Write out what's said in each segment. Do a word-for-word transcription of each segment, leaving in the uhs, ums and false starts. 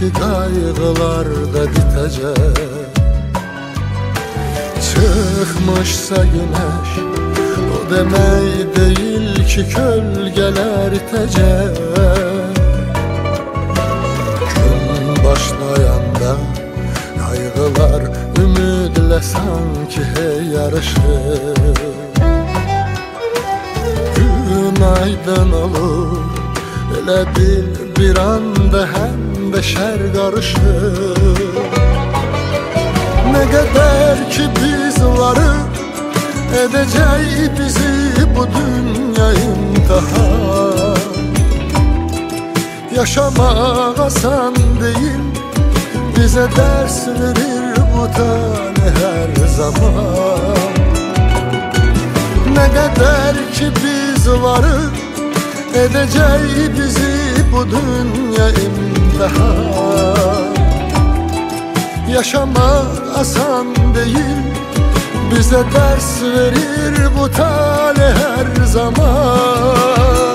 ki kaygılar da bitecek. Çıkmışsa güneş o demek değil ki gölgeler itecek. Gün başlayanda kaygılar ümidle sanki hey yarışır. Gün aydın olur, elə bil bir anda hem beşer karışır. Ne kadar ki biz varız, edecek bizi bu dünya imtihan. Yaşamak asan değil, bize ders verir bu tane her zaman. Ne kadar ki biz varız, edecek bizi bu dünya imtihan. Yaşamak asan değil, bize ders verir bu talih her zaman.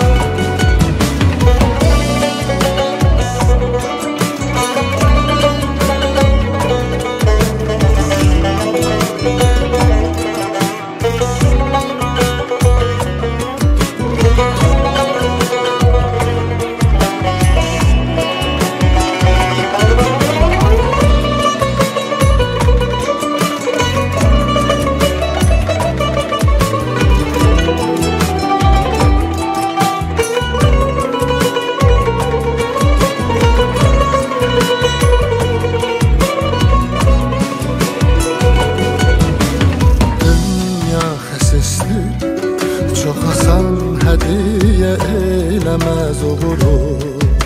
Çok asan hediye eylemez olur.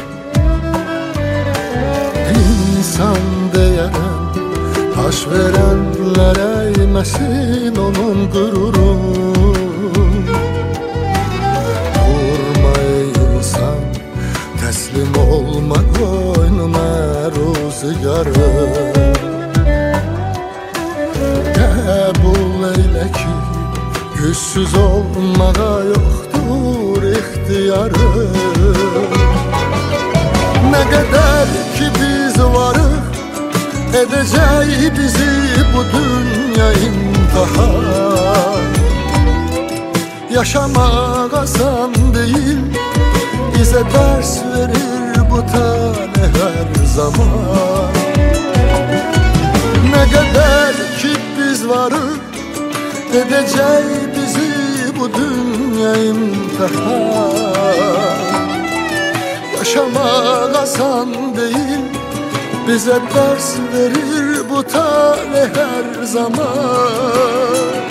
İnsan deyeren taş verenler eğmesin onun gururu. Durma ey insan, teslim olma koynuna rüzgarı. Kabul eyle ki güçsüz olmağa yoktur ihtiyarı. Ne kadar ki biz varız, edecek bizi bu dünya imtihan. Yaşamak asan değil, bize ders verir bu tane her zaman. Ne kadar ki biz varız, edecek bizi bu dünya imtihan. Yaşamak asan değil, bize ders verir bu talih her zaman.